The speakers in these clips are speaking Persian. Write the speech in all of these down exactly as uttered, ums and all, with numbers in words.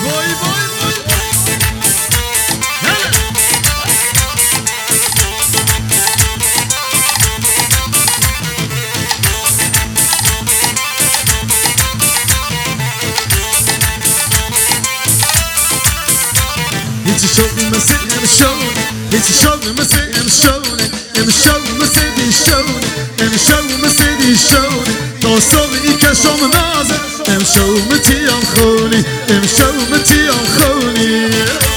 وای وای وای هیچی شوقی مثل امشونه هیچی شوقی مثل امشونه امشونه مثل دیشونه امشونه مثل دیشونه تا صبحی کشم نازه امشونه تیام خونی امشونه تیام خونی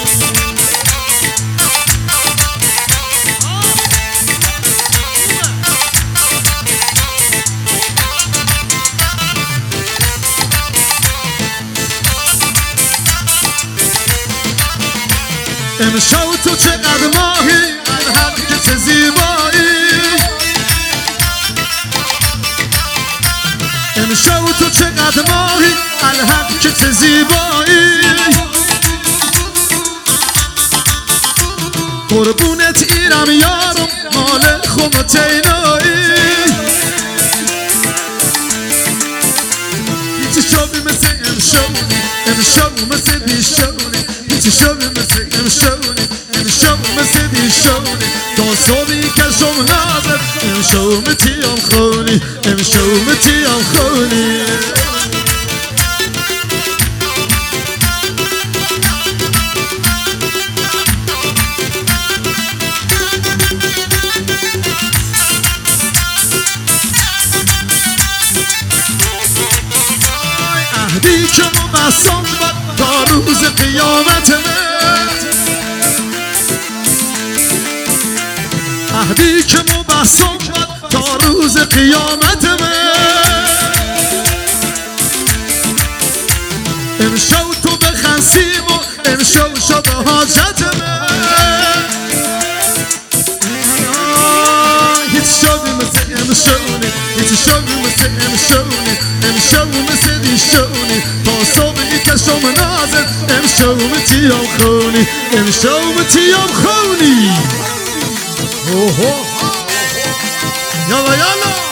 امشو تو چقدر ماهی الحق که چه زیبایی امشو تو چقدر ماهی الحق که چه زیبایی قربونت ایرم یارم مال خم تینایی هیچی شوی مثل امشونی امشو مثل دیشونی هیچی شوی مثل امشونی امشو مثل دیشونی تا صبحی کشم نازم امشو متیم خونی امشو متیم خونی عهدی که مبسم بود تا روز قیامت عهدی که مبسم بود تا روز قیامت امشو تو بخنسیم و امشو شد حاجت هیچ شوی مثل امشونی هیچ شوی مثل امشونی امشو مثل دیشونی تا صبحی کشم نازم امشو متیم خونی امشو متیم خونی اوه یالا یالا